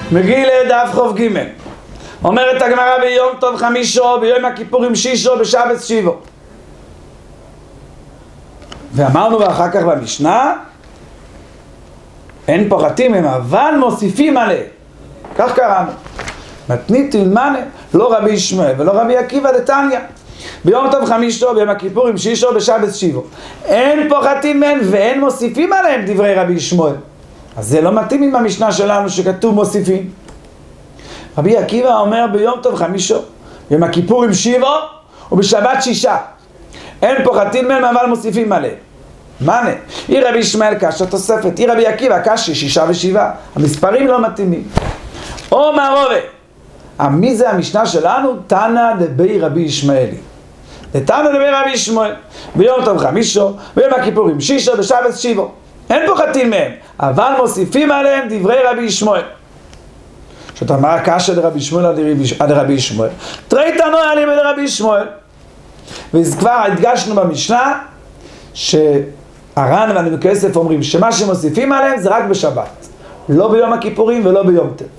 מגיע לדף חוב ג'. אומרת הגמרא ביום טוב חמישו, ביום הכיפורים שישו, בשבת שיבו. ואמרנו אחר כך במשנה, אין פוחתים הם אבל מוסיפים עליהם. כך קראנו. מתנית תלמנה, לא רבי ישמעאל ולא רבי עקיבא דתניא. ביום טוב חמישו, ביום הכיפורים שישו, בשבת שיבו. אין פוחתים מהם ואין מוסיפים עליהם דברי רבי ישמעאל. אז זה לא מתאים עם המשנה שלנו שכתוב מוסיפים. רבי עקיבא אומר ביום טוב חמישו, ביום הכיפורים שיבו ובשבת שישה. אין פוחתים מהם אבל מוסיפים עליהם. מנה, היא רבי ישמעאל קשה תוספת, היא רבי עקיבא קשה שישה ושבעה. המספרים לא מתאימים. או מהרובה. מי זה המשנה שלנו? תנא דבי רבי ישמעאלי. תנא דבי רבי ישמעאל. ביום טוב חמישו, ביום הכיפורים שישו, בשבת שיבו. אין פוחתים מהם, אבל מוסיפים עליהם דברי רבי ישמעאל. שאתה אמר קשה לרבי ישמעאל עד רבי ישמעאל. תראי תנוע עליהם עד רבי ישמעאל. וכבר הדגשנו במשנה שהר"ן והנביא כסף אומרים שמה שמוסיפים עליהם זה רק בשבת, לא ביום הכיפורים ולא ביום טוב.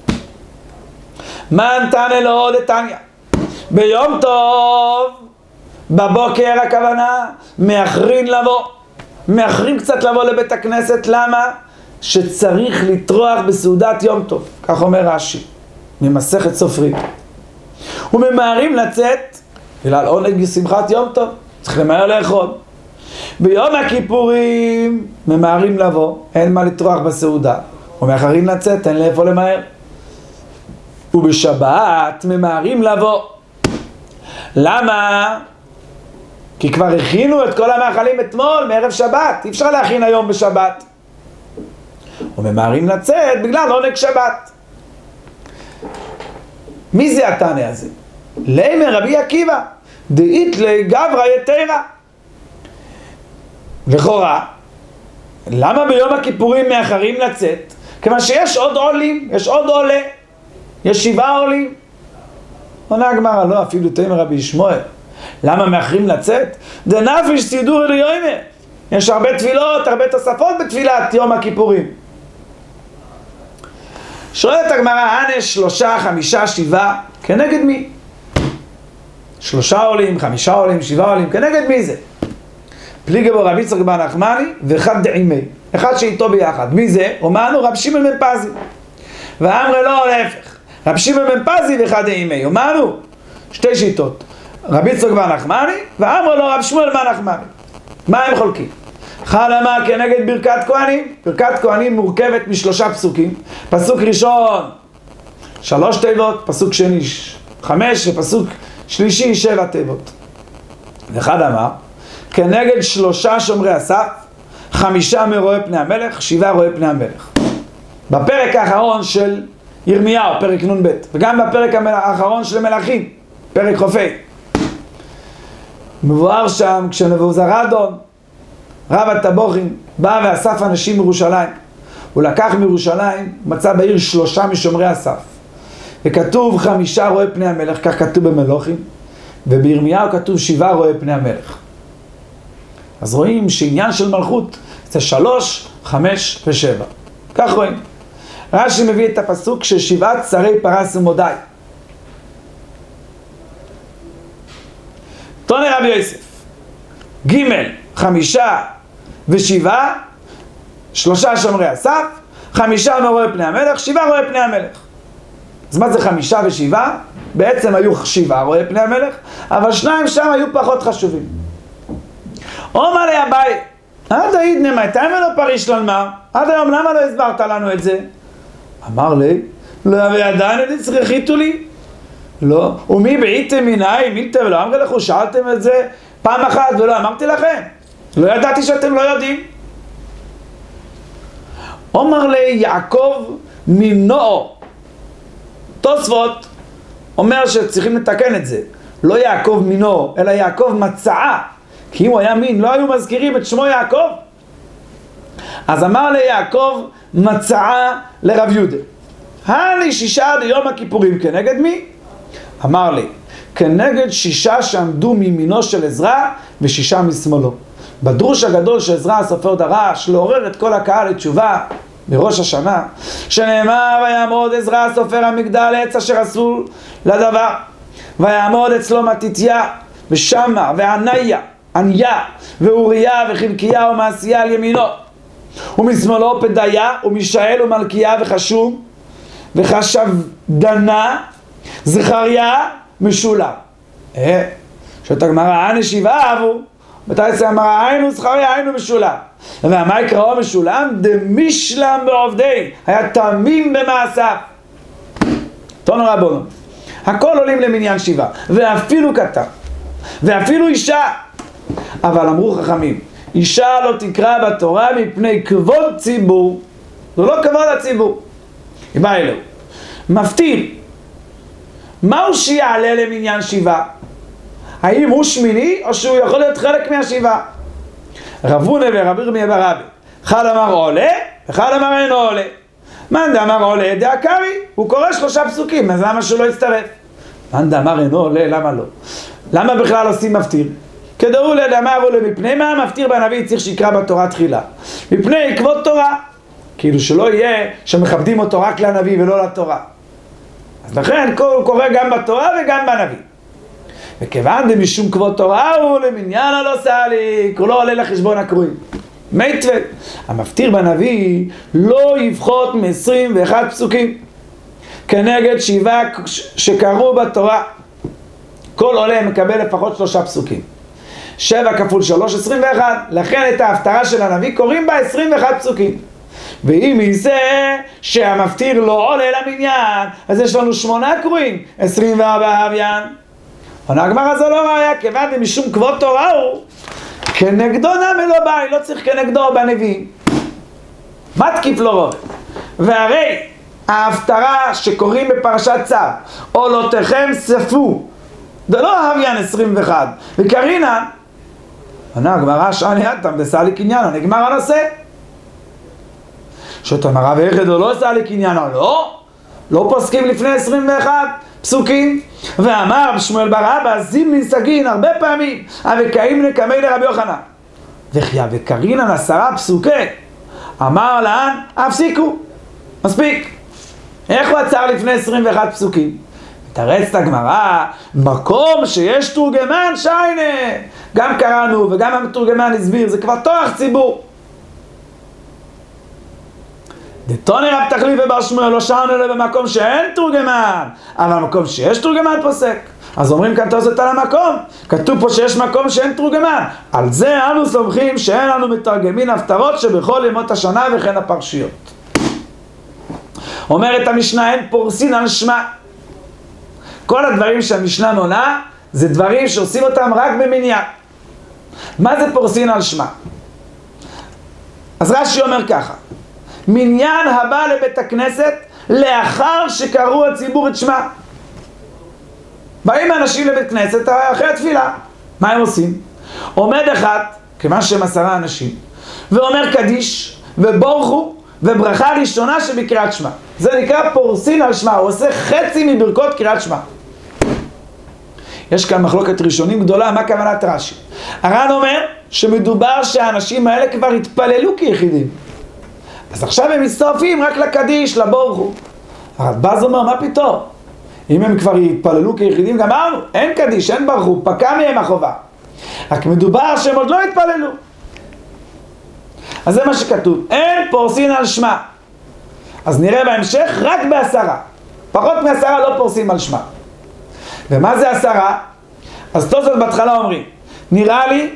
מן תנא לו דתניא. ביום טוב בבוקר הכוונה מאחרים לבוא, מאחרים קצת לבוא לבית הכנסת. למה? שצריך לטרוח בסעודת יום טוב, כך אומר רש"י ממסכת סופרים. וממהרים לצאת בגלל עונג שמחת יום טוב, צריך למהר לאכול. ביום הכיפורים ממהרים לבוא, אין מה לטרוח בסעודה, ומאחרים לצאת, אין לאיפה למהר. ובשבת ממהרים לבוא. למה? כי כבר הכינו את כל המאכלים אתמול מערב שבת, אי אפשר להכין היום בשבת. וממהרים לצאת בגלל עונג שבת. מי זה התנא הזה? לימר רבי עקיבא דאית לגברא יתרה. לכאורה, למה ביום הכיפורים מאחרים לצאת? כיוון שיש עוד עולים, יש עוד עולה, יש 7 עולים. עונה הגמרא, לא, אפילו תימר רבי ישמעאל. למה מאחרים לצאת? דנפש סידור ליומי. יש הרבה תפילות, הרבה תוספות בתפילת יום הכיפורים. שואלת הגמרא, אנש 3, 5, 7, כנגד מי? 3 עולים, 5 עולים, 7 עולים, כנגד מי זה? פליגי בו רבי יצחק בר נחמני ואחד דעימי, אחד שאיתו ביחד. מי זה? אומרנו רב שמעון בן פזי. ואמרי לא, להפך, רב שמעון בן פזי ואחד דעימי. אומרנו 2 שיטות, רבי יצחק בר נחמני ואמרי לא רב שמואל בר נחמני. מה הם חולקים? אחד אמר כנגד ברכת כהנים. ברכת כהנים מורכבת מ3 פסוקים. פסוק ראשון 3 תיבות, פסוק שני 5 ופסוק שלישי 7 תיבות. ואחד אמר כנגד 3 שומרי הסף, 5 מרואי פני המלך, 7 רואי פני המלך. בפרק האחרון של ירמיהו, פרק נ"ב, וגם בפרק האחרון של מלכים, פרק חופי, מבואר שם כשנבוזראדון רב הטבוחים בא ואסף אנשים מירושלים. הוא לקח מירושלים, מצא בעיר 3 משומרי הסף, וכתוב 5 רואי פני המלך, כך כתוב במלוכים, ובירמיהו כתוב 7 רואי פני המלך. אז רואים שעניין של מלכות זה 3, 5 ו7. כך רואים. רש"י מביא את הפסוק ש7 שרי פרס ומודי. תוני רבי יוסף, ג' 5 ו7, 3 שומרי הסף, 5 מרואי פני המלך, 7 רואי פני המלך. אז מה זה 5 ו7? בעצם היו 7 רואי פני המלך, אבל 2 שם היו פחות חשובים. אומר לי אביי, עד העידנא מתי ולא פריש לומר? עד היום למה לא הסברת לנו את זה? אמר לי, לא וידענו דצריכיתו לי. לא, ומי בעיתם מנהי מילתם ולא אמר לכו, שאלתם את זה פעם אחת ולא אמרתי לכם. לא ידעתי שאתם לא יודעים. אומר לי יעקב מנועו. תוספות אומר שצריכים לתקן את זה. לא יעקב מנועו, אלא יעקב מצאה. כי אם הוא היה מין, לא היו מזכירים את שמו יעקב. אז אמר לי יעקב מצאה לרב יהודה. הני 6 עד יום הכיפורים, כנגד מי? אמר לי, כנגד 6 שעמדו מימינו של עזרא ו6 משמאלו. בדרוש הגדול שעזרא הסופר דרש לעורר את כל הקהל לתשובה, בראש השנה, שנאמר ויעמוד עזרא סופר המגדל עץ אשר עשו לדבר, ויעמוד אצלו מתתיה ושמה ועניה ואוריה וחלקיה ומעשיה על ימינו, ומשמאלו פדיה ומישאל ומלכיה וחשום וחשבדנה זכריה משולם. שאת הגמרא נשיבה אבו בתייסי אמרה היינו זכריה היינו משולם, ומה יקראו משולם? דמישלם בעובדי, היה תמים במעשיו. תנו רבונו, הכל עולים למניין שבעה, ואפילו קטן ואפילו אישה, אבל אמרו חכמים אישה לא תקרא בתורה מפני כבוד ציבור, זה לא כבוד הציבור. היא באה אלוהו מפתיל, מהו שיעלה למניין שבעה? האם הוא שמיני או שהוא יכול להיות חלק מהשבעה? רב הונא ורב ירמיה בר אבא, אחד אמר עולה ואחד אמר אינו עולה. מאן דאמר עולה דאקרי, הוא קורא 3 פסוקים, אז למה שהוא לא יצטרף? מאן דאמר אינו עולה, למה לא? למה בכלל עושים מפטיר? כדאורלי דאמרו מפני מה המפטיר בנביא צריך שיקרא בתורה תחילה? מפני כבוד תורה, כאילו שלא יהיה שמכבדים אותו רק לנביא ולא לתורה. אז לכן הוא קורא גם בתורה וגם בנביא. וכיוון דמשום כבוד תורה הוא למניין הלא סליק, הוא לא עולה לחשבון הקרואים. מיטבל, המפטיר בנביא לא יפחות מ-21 פסוקים כנגד 7 שקראו בתורה. כל עולה מקבל לפחות 3 פסוקים. 7 כפול 3, 21. לכן את ההפטרה של הנביא קוראים בה 21 פסוקים. ואם יישא שהמפטיר לא עולה למניין, אז יש לנו 8 קרואים, 24 הוויין. עונה הגמרא זו לא ראיה, כיוון משום כבוד תורה הוא, כנגדו נמי לא בא, לא צריך כנגדו בנביאים. מתקיף לא רואה. והרי ההפטרה שקוראים בפרשת צו, עולותיכם ספו, זה לא הוויין 21, וקרינה, עונה הגמרא שעני אתם דסלי קניינו, נגמר הנושא. שתאמרה ואיכד או לא סלי קניינו, לא פוסקים לפני 21 פסוקים. ואמר שמואל בר אבא זימלין סגין הרבה פעמים וקאים נקמי לרבי יוחנן וכיה וקרינן 10 פסוקי, אמר לאן הפסיקו, מספיק. איך הוא עצר לפני 21 פסוקים? תרץ את הגמרא, מקום שיש תורגמן שיינה, גם קראנו וגם המתורגמן הסביר, זה כבר תואר ציבור. דתוני רב תחליף ובר שמואל לא שענו אלא במקום שאין תורגמן, אבל במקום שיש תורגמן פוסק. אז אומרים כאן תוספות על המקום, כתוב פה שיש מקום שאין תורגמן, על זה אנו סומכים שאין לנו מתרגמים הפטרות שבכל ימות השנה וכן הפרשיות. אומרת המשנה אין פורסין על שמה. כל הדברים שהמשנה נונה זה דברים שעושים אותם רק במניין. מה זה פורסין על שמה? אז רש"י אומר ככה, מניין הבא לבית הכנסת לאחר שקראו הציבור את שמה. באים אנשים לבית כנסת אחרי התפילה, מה הם עושים? עומד אחד, כיוון שהם 10 אנשים, ואומר קדיש ובורכו וברכה ראשונה שבקריאת שמה. זה נקרא פורסין על שמה, הוא עושה חצי מברכות קריאת שמה. יש כאן מחלוקת ראשונים גדולה, מה כוונת רש"י? הר"ן אומר שמדובר שהאנשים האלה כבר התפללו כיחידים, אז עכשיו הם מסתופים רק לקדיש, לבורכו. הרדב"ז אומר, מה פתאום? אם הם כבר התפללו כיחידים, גמרנו, אין קדיש, אין ברכו, פקע מהם החובה. רק מדובר שהם עוד לא התפללו. אז זה מה שכתוב, אין פורסין על שמה. אז נראה בהמשך רק ב10. פחות מ10 לא פורסים על שמה. ומה זה 10? אז תוספות בהתחלה אומרים, נראה לי,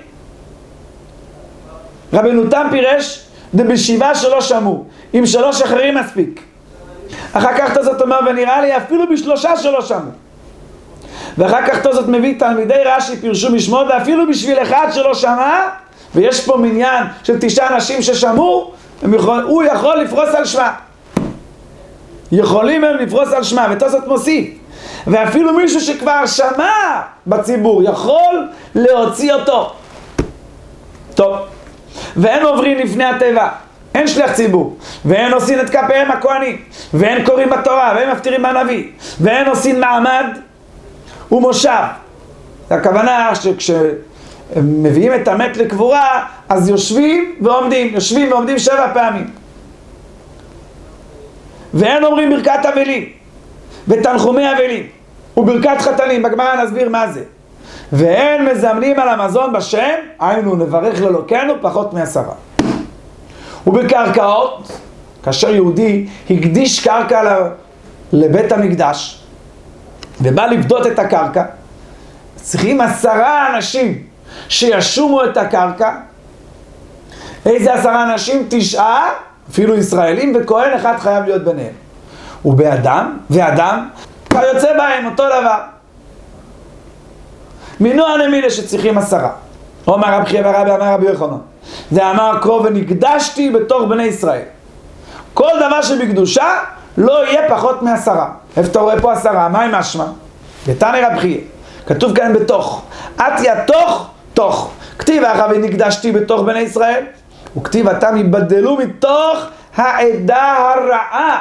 רבנו תם פירש, ב7 שלא שמעו, עם 3 אחרים מספיק. אחר כך תוספות אומר, ונראה לי אפילו ב3 שלא שמעו. ואחר כך תוספות מביא תלמידי רש"י פירשו משמות, ואפילו בשביל אחד שלא שמע, ויש פה מניין של 9 אנשים ששמעו, הוא יכול לפרוס על שמה. יכולים הם לפרוס על שמה, ותוספות מוסיף. ואפילו מישהו שכבר שמע בציבור יכול להוציא אותו. טוב, ואין עוברים לפני התיבה, אין שליח ציבור, ואין עושים את כפיהם הכהנים, ואין קוראים בתורה, ואין מפטירים בנביא, ואין עושים מעמד ומושב. הכוונה שכשמביאים את המת לקבורה, אז יושבים ועומדים 7 פעמים. ואין אומרים ברכת אבלים ותנחומי אבלים וברכת חתנים, בגמרא נסביר מה זה. ואין מזמנים על המזון בשם, היינו נברך לאלוקינו פחות מ10. ובקרקעות, כאשר יהודי הקדיש קרקע לבית המקדש ובא לפדות את הקרקע, צריכים 10 אנשים שישומו את הקרקע. איזה 10 אנשים? 9, אפילו ישראלים, וכהן אחד חייב להיות ביניהם. ואדם כיוצא בהם אותו דבר. מנוע נמילה שצריכים 10. אומר רב חייא ברבי, אמר רבי יוחנן, זה אמר קרוב ונקדשתי בתוך בני ישראל. כל דבר שבקדושה לא יהיה פחות מ10. איפה אתה רואה פה 10? מה עם משמע? בתניא רב חייא כתוב כאן בתוך. עטיה תוך. כתיב אחר ונקדשתי בתוך בני ישראל, וכתיב אתם יבדלו מתוך העדה הרעה.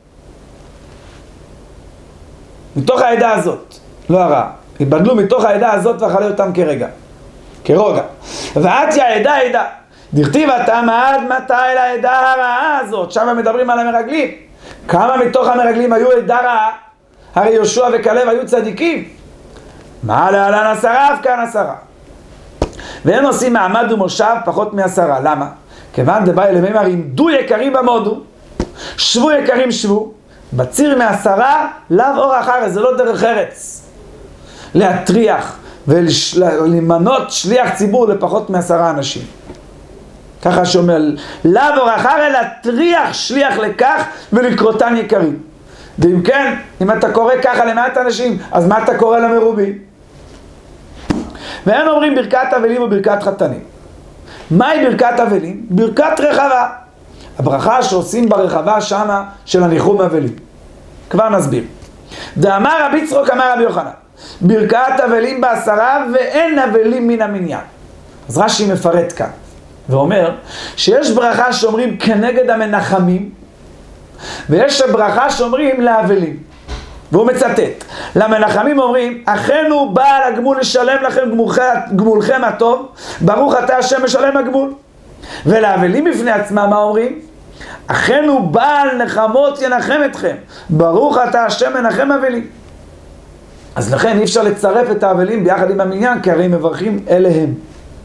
מתוך העדה הזאת, לא הרעה. יבדלו מתוך העדה הזאת ואכלה אותם כרוגע. ועטיה עדה. דכתיב אתם עד מתי לעדה הרעה הזאת. שם מדברים על המרגלים. כמה מתוך המרגלים היו עדה רעה? הרי יהושע וכלב היו צדיקים. מה להלן 10? אף כאן 10. והם עושים מעמד ומושב פחות מ10. למה? כיוון דבא אלמימר עמדו יקרים במודו, שבו יקרים שבו, בציר מ10 לאו אור אחר, זה לא דרך ארץ. להטריח ולמנות שליח ציבור לפחות מ10 אנשים. ככה שאומר, לאו אור אחר, להטריח שליח לכך ולקרותן יקרים. ואם כן, אם אתה קורא ככה למעט אנשים, אז מה אתה קורא למרובים? והם אומרים ברכת אבלים וברכת חתנים. מהי ברכת אבלים? ברכת רחבה. הברכה שעושים ברחבה שמה של הניחום אבלים. כבר נסביר. דאמר רבי יצחק אמר רבי יוחנן, ברכת אבלים ב10 ואין אבלים מן המניין. אז רש"י מפרט כאן ואומר שיש ברכה שאומרים כנגד המנחמים, ויש ברכה שאומרים לאבלים. והוא מצטט, למנחמים אומרים, אכנו בעל הגמול לשלם לכם גמולכם הטוב, ברוך אתה השם משלם הגמול. ולאבלים בפני עצמם מה אומרים? אכנו בעל נחמות ינחם אתכם, ברוך אתה השם מנחם אבלים. אז לכן אי אפשר לצרף את האבלים ביחד עם המניין, כי הרי מברכים אליהם.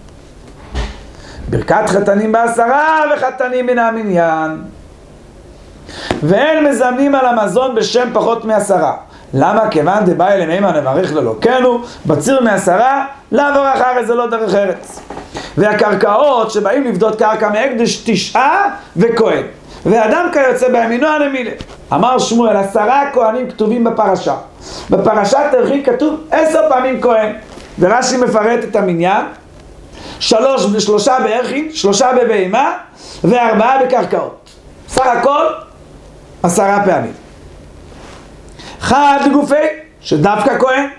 ברכת חתנים ב10 וחתנים מן המניין. ואין מזמנים על המזון בשם פחות מ10. למה? כיוון דבא אלמימר נברך לאלוקינו, בציר מ10 לעבור אחרי, זה לא דרך ארץ. והקרקעות שבאים לבדות קרקע מהקדש 9 וכהן, ואדם כיוצא בימינו הנמילה. אמר שמואל 10 כהנים כתובים בפרשה. בפרשת ערכי כתוב 10 פעמים כהן, ורש"י מפרט את המניין, 3 בערכי, 3 בבהמה ו4 בקרקעות. סך הכל 10 פעמים. אחד לגופי, שדווקא כהן.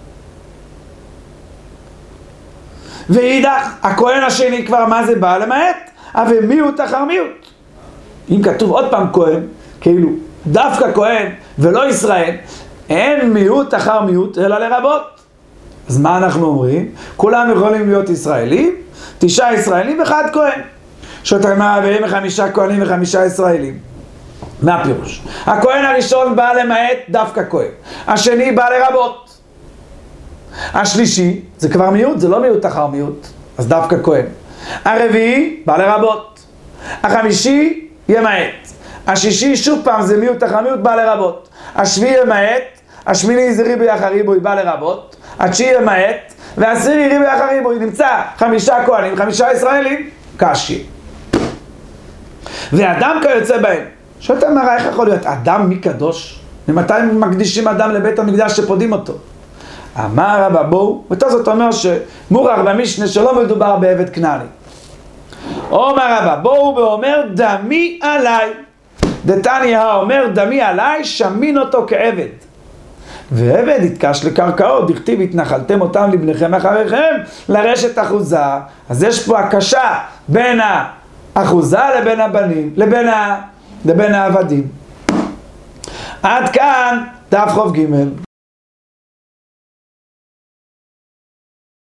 ואידך, הכהן השני כבר מה זה בא למעט? אבל מיעוט אחר מיעוט. אם כתוב עוד פעם כהן, כאילו דווקא כהן ולא ישראל, אין מיעוט אחר מיעוט אלא לרבות. אז מה אנחנו אומרים? כולם יכולים להיות ישראלים, 9 ישראלים ואחד כהן. שאתה אומר, והם 5 כהנים ו5 ישראלים. מה הפירוש? הכהן הראשון בא למעט דווקא כהן, השני בא לרבות, השלישי זה כבר מיעוט, זה לא מיעוט אחר מיעוט, אז דווקא כהן, הרביעי בא לרבות, החמישי ימעט, השישי שוב פעם זה מיעוט אחר מיעוט, בא לרבות, השביעי ימעט, השמיני זה ריבוי אחר ריבוי, בא לרבות, התשיעי ימעט, והעשירי ריבוי אחר ריבוי, נמצא 5 כהנים, 5 ישראלים, קשי. ואדם כיוצא בהם. שאתה אומר, איך יכול להיות אדם מי קדוש? ממתי מקדישים אדם לבית המקדש שפודים אותו? אמר רבא בואו, ותוספות אומר שמורח במשנה שלא מדובר בעבד כנעני. אומר רבא בואו ואומר דמי עליי. דתניא אומר דמי עליי, שמין אותו כעבד. ועבד יתקש לקרקעות, דכתיב התנחלתם אותם לבניכם אחריכם לרשת אחוזה. אז יש פה הקשה בין האחוזה לבין הבנים, לבין העבדים. עד כאן דף חוב ג'.